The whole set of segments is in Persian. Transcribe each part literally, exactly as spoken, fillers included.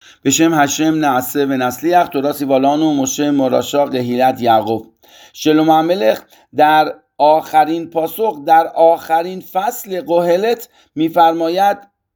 בשם השם נעשה و نسلیח تورا سیوالان و مشه مراشا قهیلت یعقوب. شلوم המלך در آخرین پاسخ در آخرین فصل قهلت میفرماید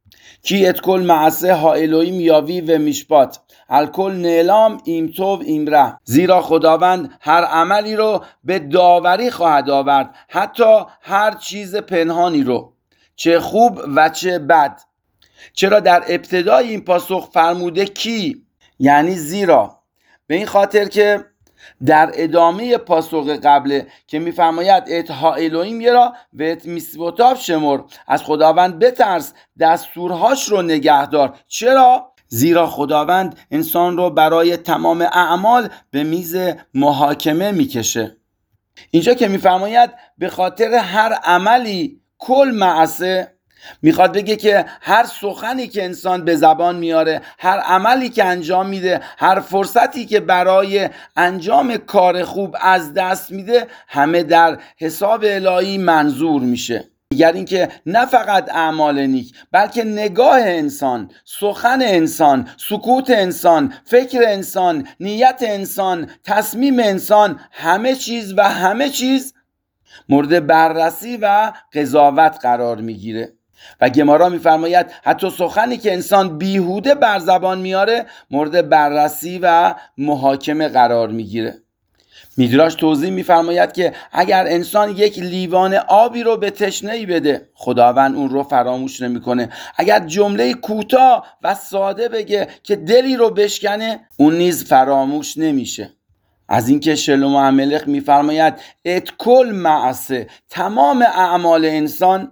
کی ات کل معسه ها الوهیم یاوی و میشپات الکل نعلام ایم توب ایم ره، زیرا خداوند هر عملی رو به داوری خواهد آورد، حتی هر چیز پنهانی رو، چه خوب و چه بد. چرا در ابتدای این پاسخ فرموده کی؟ یعنی زیرا، به این خاطر که در ادامه پاسخ قبله که میفرماید ات ها الوهیم یرا و ات میسوتاف شمر، از خداوند بترس، دستورهاش رو نگهدار. چرا؟ زیرا خداوند انسان رو برای تمام اعمال به میز محاکمه میکشه. اینجا که میفرماید به خاطر هر عملی کل معسه، میخواد بگه که هر سخنی که انسان به زبان میاره، هر عملی که انجام میده، هر فرصتی که برای انجام کار خوب از دست میده، همه در حساب الهی منظور میشه. دیگر اینکه نه فقط اعمال نیک، بلکه نگاه انسان، سخن انسان، سکوت انسان، فکر انسان، نیت انسان، تصمیم انسان، همه چیز و همه چیز مورد بررسی و قضاوت قرار میگیره. و گمارا میفرماید حتی سخنی که انسان بیهوده بر زبان میاره مورد بررسی و محاکمه قرار میگیره. میدراش توضیح میفرماید که اگر انسان یک لیوان آبی رو به تشنه‌ای بده، خداوند اون رو فراموش نمیکنه. اگر جمله کوتاه و ساده بگه که دلی رو بشکنه، اون نیز فراموش نمیشه. از اینکه شلوم الملک میفرماید ات کل معسه، تمام اعمال انسان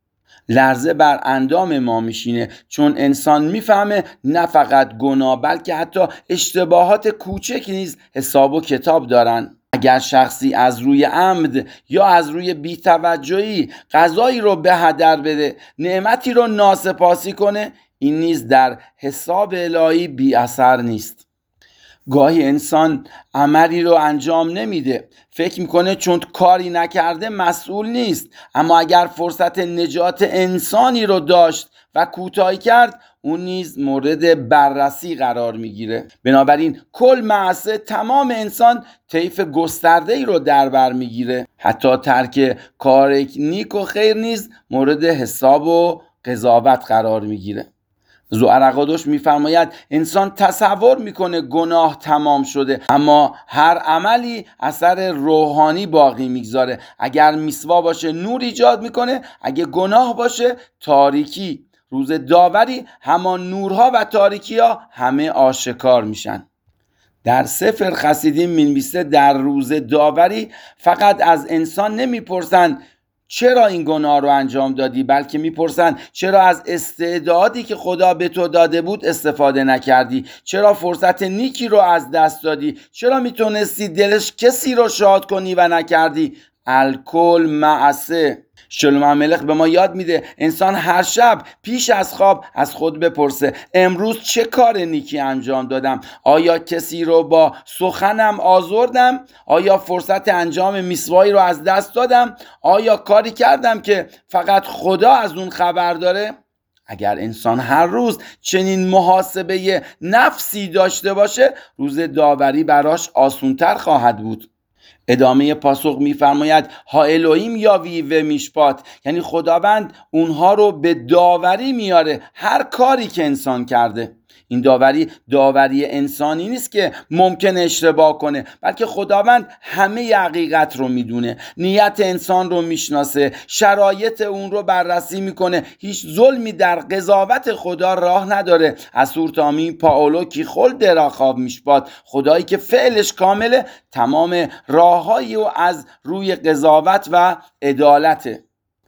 لرزه بر اندام ما میشینه، چون انسان میفهمه نه فقط گناه بلکه حتی اشتباهات کوچک نیز حساب و کتاب دارن. اگر شخصی از روی عمد یا از روی بی‌توجهی غذایی رو به هدر بده، نعمتی رو ناسپاسی کنه، این نیز در حساب الهی بی اثر نیست. گاهی انسان عملی رو انجام نمیده، فکر میکنه چون کاری نکرده مسئول نیست، اما اگر فرصت نجات انسانی رو داشت و کوتاهی کرد، اون نیز مورد بررسی قرار میگیره. بنابراین کل معسه، تمام انسان طیف گسترده‌ای رو در بر میگیره. حتی ترک کار نیک و خیر نیز مورد حساب و قضاوت قرار میگیره. زوارقادوش میفرماید انسان تصور میکنه گناه تمام شده، اما هر عملی اثر روحانی باقی میگذاره. اگر میسوا باشه نور ایجاد میکنه، اگه گناه باشه تاریکی. روز داوری همان نورها و تاریکی ها همه آشکار میشن. در سفر خسیدیم مینویسه در روز داوری فقط از انسان نمیپرسن چرا این گناه رو انجام دادی، بلکه میپرسن چرا از استعدادی که خدا به تو داده بود استفاده نکردی، چرا فرصت نیکی رو از دست دادی، چرا میتونستی دلش کسی رو شاد کنی و نکردی. الکل معسه. شلوم الملک به ما یاد میده انسان هر شب پیش از خواب از خود بپرسه امروز چه کار نیکی انجام دادم؟ آیا کسی رو با سخنم آزردم؟ آیا فرصت انجام میسوایی رو از دست دادم؟ آیا کاری کردم که فقط خدا از اون خبر داره؟ اگر انسان هر روز چنین محاسبه نفسی داشته باشه، روز داوری براش آسونتر خواهد بود. ادامه پاسخ میفرماید ها الوهیم یاوی و میشپات، یعنی خداوند اونها رو به داوری میاره هر کاری که انسان کرده. این داوری داوری انسانی نیست که ممکن اشتباه کنه، بلکه خداوند همه حقیقت رو میدونه، نیت انسان رو میشناسه، شرایط اون رو بررسی میکنه. هیچ ظلمی در قضاوت خدا راه نداره. اسور تامی پاولو کی خل درا خواب میشپات، خدایی که فعلش کامله، تمام راههایی و از روی قضاوت و عدالته.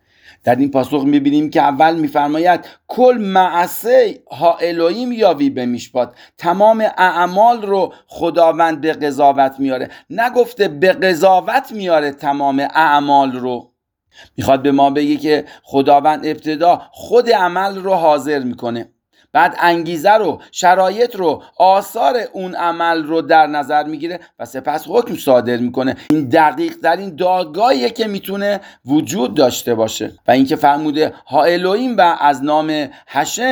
در این پاسخ میبینیم که اول میفرماید کل معسه ها الوهیم یاوی به میشپات، تمام اعمال رو خداوند به قضاوت میاره. نگفته به قضاوت میاره تمام اعمال رو. میخواد به ما بگه که خداوند ابتدا خود عمل رو حاضر میکنه، بعد انگیزه رو، شرایط رو، آثار اون عمل رو در نظر میگیره و سپس حکم صادر میکنه. این دقیق ترین دادگاهیه که میتونه وجود داشته باشه. و اینکه فرموده ها الوهیم و از نام هشم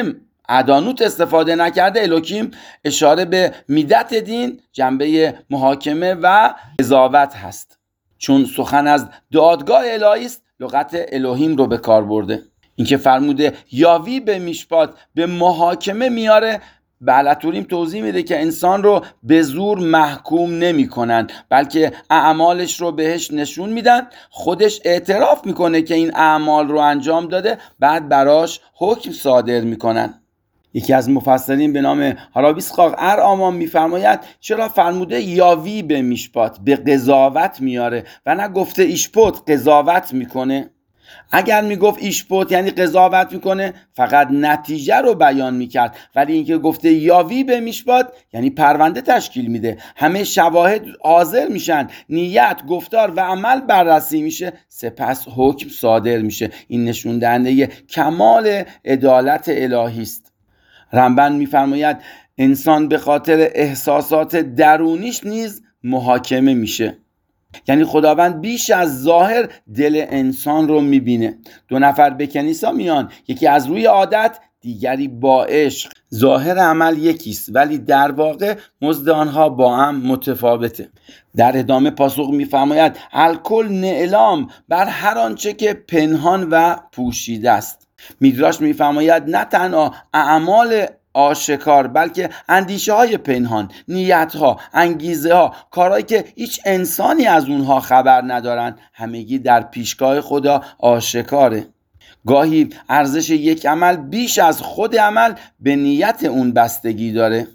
ادانوت استفاده نکرده، الوکیم اشاره به میدت دین، جنبه محاکمه و قضاوت هست. چون سخن از دادگاه الهی است، لغت الوهیم رو به کار برده. اینکه فرموده یاوی به میشپات، به محاکمه میاره، بعلتوریم توضیح میده که انسان رو به زور محکوم نمی کنن، بلکه اعمالش رو بهش نشون میدن، خودش اعتراف میکنه که این اعمال رو انجام داده، بعد براش حکم صادر میکنن. یکی از مفسرین به نام هارابی اسحاق ار آمان میفرماید چرا فرموده یاوی به میشپات، به قضاوت میاره و نه گفته ایشپوت قضاوت میکنه؟ اگر میگفت ایشپوت یعنی قضاوت میکنه، فقط نتیجه رو بیان میکرد، ولی اینکه گفته یاوی به میشپات یعنی پرونده تشکیل میده، همه شواهد حاضر میشن، نیت، گفتار و عمل بررسی میشه، سپس حکم صادر میشه. این نشون دهنده کمال عدالت الهی است. رمبن میفرماید انسان به خاطر احساسات درونیش نیز محاکمه میشه. یعنی خداوند بیش از ظاهر دل انسان رو میبینه. دو نفر به کنیسا میان، یکی از روی عادت، دیگری با عشق. ظاهر عمل یکیست ولی در واقع مزد آنها با هم متفاوته. در ادامه پاسخ میفرماید الکل نعلام، بر هر آنچه که پنهان و پوشیده است. میدراش میفرماید نه تنها اعمال آشکار، بلکه اندیشه های پنهان، نیت ها، انگیزه ها، کارهایی که هیچ انسانی از اونها خبر ندارن، همگی در پیشگاه خدا آشکاره. گاهی ارزش یک عمل بیش از خود عمل به نیت اون بستگی داره.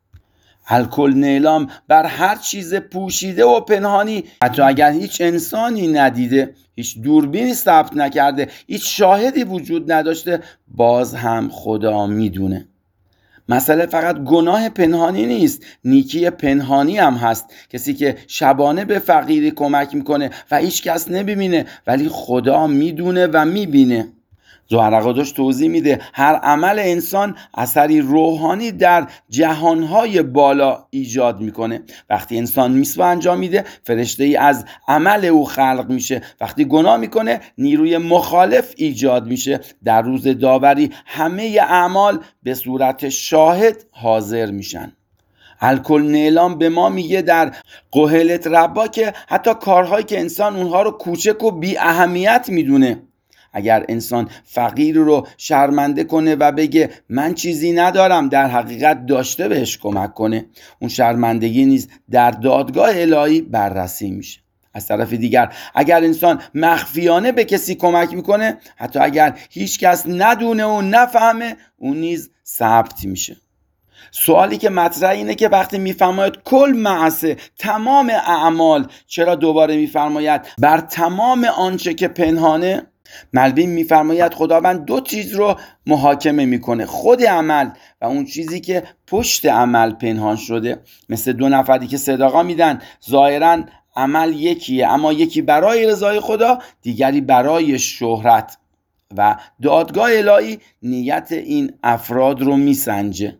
الکل نیلام، بر هر چیز پوشیده و پنهانی، حتی اگر هیچ انسانی ندیده، هیچ دوربینی ثبت نکرده، هیچ شاهدی وجود نداشته، باز هم خدا میدونه. مسئله فقط گناه پنهانی نیست، نیکی پنهانی هم هست. کسی که شبانه به فقیری کمک میکنه و هیچ کس نمیبینه، ولی خدا میدونه و میبینه. زهرقادش توضیح میده هر عمل انسان اثری روحانی در جهانهای بالا ایجاد میکنه. وقتی انسان میسوا انجام میده، فرشته ای از عمل او خلق میشه. وقتی گناه میکنه، نیروی مخالف ایجاد میشه. در روز داوری همه اعمال به صورت شاهد حاضر میشن. الکل نیلام به ما میگه در قهلت ربا که حتی کارهایی که انسان اونها رو کوچک و بی اهمیت میدونه، اگر انسان فقیر رو شرمنده کنه و بگه من چیزی ندارم، در حقیقت داشته بهش کمک کنه، اون شرمندگی نیز در دادگاه الهی بررسی میشه. از طرف دیگر اگر انسان مخفیانه به کسی کمک میکنه، حتی اگر هیچ کس ندونه و نفهمه، اون نیز ثبت میشه. سوالی که مطرح اینه که وقتی میفرماید کل معصه، تمام اعمال، چرا دوباره میفرماید بر تمام آنچه که پنهانه؟ ملبیم میفرماید خداوند دو چیز رو محاکمه میکنه، خود عمل و اون چیزی که پشت عمل پنهان شده. مثل دو نفری که صدقه میدن، ظاهراً عمل یکیه، اما یکی برای رضای خدا، دیگری برای شهرت، و دادگاه الهی نیت این افراد رو میسنجه.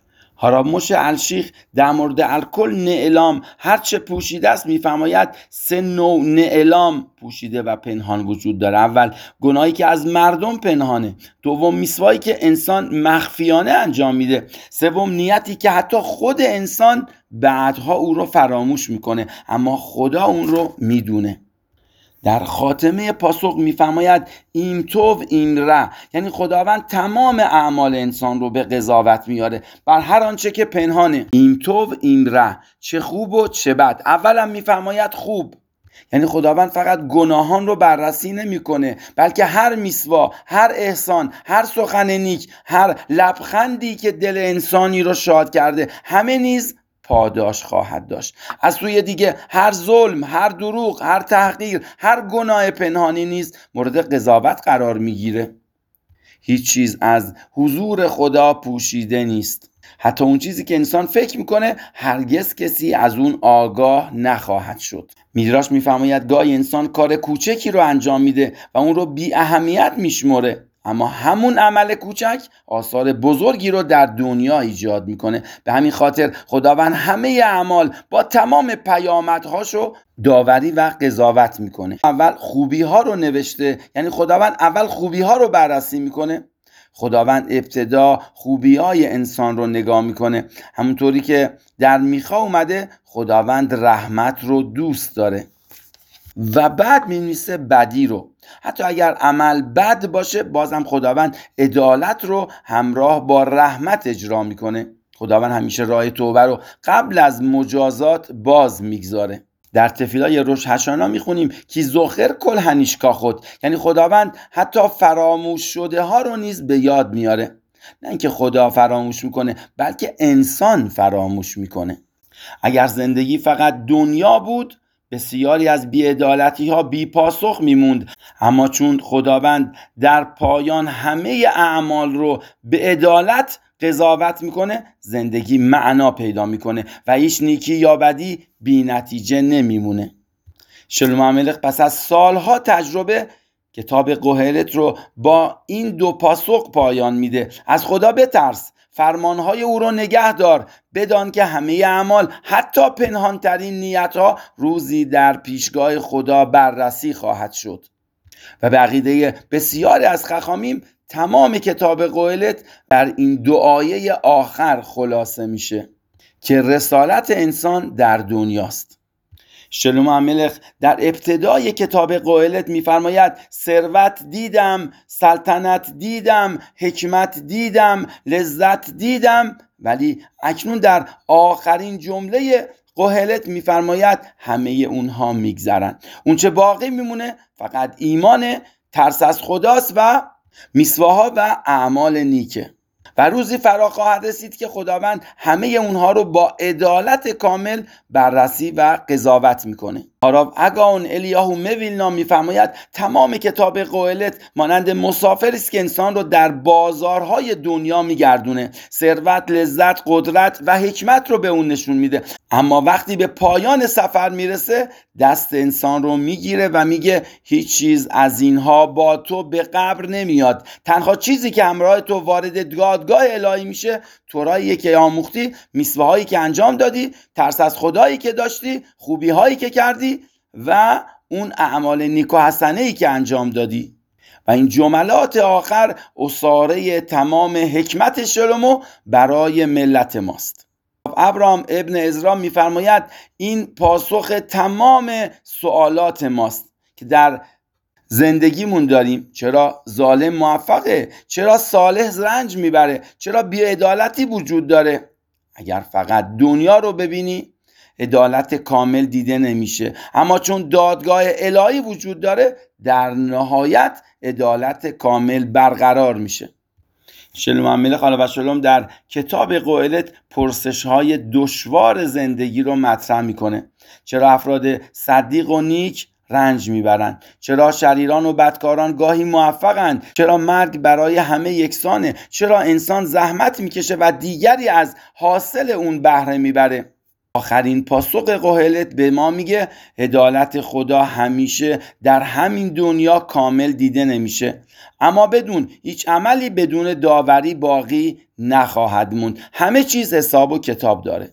هاراموش الشیخ در مورد الکل نعلام، هرچه پوشیده است، میفرماید سه نوع نعلام پوشیده و پنهان وجود داره. اول گناهی که از مردم پنهانه، دوم میسوایی که انسان مخفیانه انجام میده، سوم نیتی که حتی خود انسان بعدها او رو فراموش میکنه اما خدا اون رو میدونه. در خاتمه پاسخ میفرماید این تو این ره، یعنی خداوند تمام اعمال انسان رو به قضاوت میاره بر هر آنچه که پنهانه. این تو این ره، چه خوب و چه بد. اولا میفرماید خوب، یعنی خداوند فقط گناهان رو بررسی نمیکنه، بلکه هر میسوا، هر احسان، هر سخن نیک، هر لبخندی که دل انسانی رو شاد کرده، همه نیز پاداش خواهد داشت. از سوی دیگه هر ظلم، هر دروغ، هر تحقیر، هر گناه پنهانی نیز مورد قضاوت قرار میگیره. هیچ چیز از حضور خدا پوشیده نیست. حتی اون چیزی که انسان فکر میکنه هرگز کسی از اون آگاه نخواهد شد. میدراش میفرماید گاهی انسان کار کوچکی رو انجام میده و اون رو بی اهمیت میشمره، اما همون عمل کوچک آثار بزرگی رو در دنیا ایجاد میکنه. به همین خاطر خداوند همه اعمال با تمام پیامدهاشو داوری و قضاوت میکنه. اول خوبی ها رو نوشته، یعنی خداوند اول خوبی ها رو بررسی میکنه، خداوند ابتدا خوبی های انسان رو نگاه میکنه، همونطوری که در میخا اومده خداوند رحمت رو دوست داره و بعد مینویسه بدی رو. حتی اگر عمل بد باشه بازم خداوند عدالت رو همراه با رحمت اجرا میکنه. خداوند همیشه راه توبه رو قبل از مجازات باز میگذاره. در تفیلای روش هشانا میخونیم کی زخر کل هنیشکا خود، یعنی خداوند حتی فراموش شده ها رو نیز به یاد میاره. نه اینکه خدا فراموش میکنه، بلکه انسان فراموش میکنه. اگر زندگی فقط دنیا بود بسیاری از بی‌عدالتی ها بی پاسخ میموند، اما چون خداوند در پایان همه اعمال رو به عدالت قضاوت میکنه زندگی معنا پیدا میکنه و هیچ نیکی یا بدی بی نتیجه نمیمونه. شلوم الملک پس از سالها تجربه کتاب قهلت رو با این دو پاسخ پایان میده: از خدا بترس، فرمانهای او رو نگه دار، بدان که همه اعمال حتی پنهانترین نیتها روزی در پیشگاه خدا بررسی خواهد شد. و به عقیده بسیاری از خخامیم تمام کتاب قهلت در این دو آیه آخر خلاصه میشه که رسالت انسان در دنیاست. شلوم الملک در ابتدای کتاب قهلت میفرماید ثروت دیدم، سلطنت دیدم، حکمت دیدم، لذت دیدم، ولی اکنون در آخرین جمله قهلت میفرماید همه اونها میگذرن. اون چه باقی میمونه فقط ایمان، ترس از خداست و میسواها و اعمال نیکه. و روزی فرا خواهد رسید که خداوند همه اونها رو با عدالت کامل بررسی و قضاوت میکنه. آراو اگاون الیاهو مویلنا میفرماید تمام کتاب قهلت مانند مسافری است که انسان رو در بازارهای دنیا میگردونه، ثروت، لذت، قدرت و حکمت رو به اون نشون میده، اما وقتی به پایان سفر میرسه دست انسان رو میگیره و میگه هیچ چیز از اینها با تو به قبر نمیاد. تنها چیزی که همراه تو وارد دادگاه الهی میشه تورایی که آموختی، میسواهایی که انجام دادی، ترس از خدایی که داشتی، خوبی هایی که کردی و اون اعمال نیک و حسنه‌ای که انجام دادی. و این جملات آخر اساره تمام حکمت شلومو برای ملت ماست. ابراهام ابن عزرا میفرماید این پاسخ تمام سوالات ماست که در زندگیمون داریم. چرا ظالم موفقه؟ چرا صالح رنج میبره؟ چرا بی‌عدالتی وجود داره؟ اگر فقط دنیا رو ببینی عدالت کامل دیده نمیشه، اما چون دادگاه الهی وجود داره در نهایت عدالت کامل برقرار میشه. شلوم الملک علیه السلام در کتاب قهلت پرسش های دشوار زندگی رو مطرح میکنه. چرا افراد صدیق و نیک رنج میبرند؟ چرا شریران و بدکاران گاهی موفقند؟ چرا مرگ برای همه یکسانه؟ چرا انسان زحمت میکشه و دیگری از حاصل اون بهره میبره؟ آخرین پاسخ قهلت به ما میگه عدالت خدا همیشه در همین دنیا کامل دیده نمیشه، اما بدون هیچ عملی بدون داوری باقی نخواهد موند. همه چیز حساب و کتاب داره.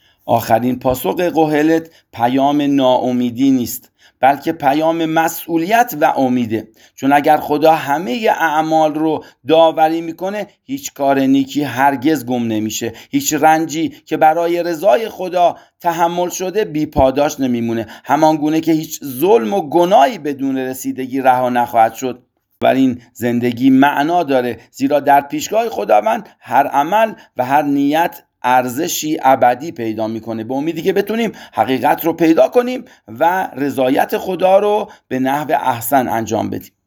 آخرین پاسخ قهلت پیام ناامیدی نیست، بلکه پیام مسئولیت و امیده. چون اگر خدا همه اعمال رو داوری میکنه هیچ کار نیکی هرگز گم نمیشه، هیچ رنجی که برای رضای خدا تحمل شده بی پاداش نمیمونه، همان گونه که هیچ ظلم و گناهی بدون رسیدگی رها نخواهد شد. ولی این زندگی معنا داره، زیرا در پیشگاه خداوند هر عمل و هر نیت ارزشی ابدی پیدا میکنه، به امیدی که بتونیم حقیقت رو پیدا کنیم و رضایت خدا رو به نحو احسن انجام بدیم.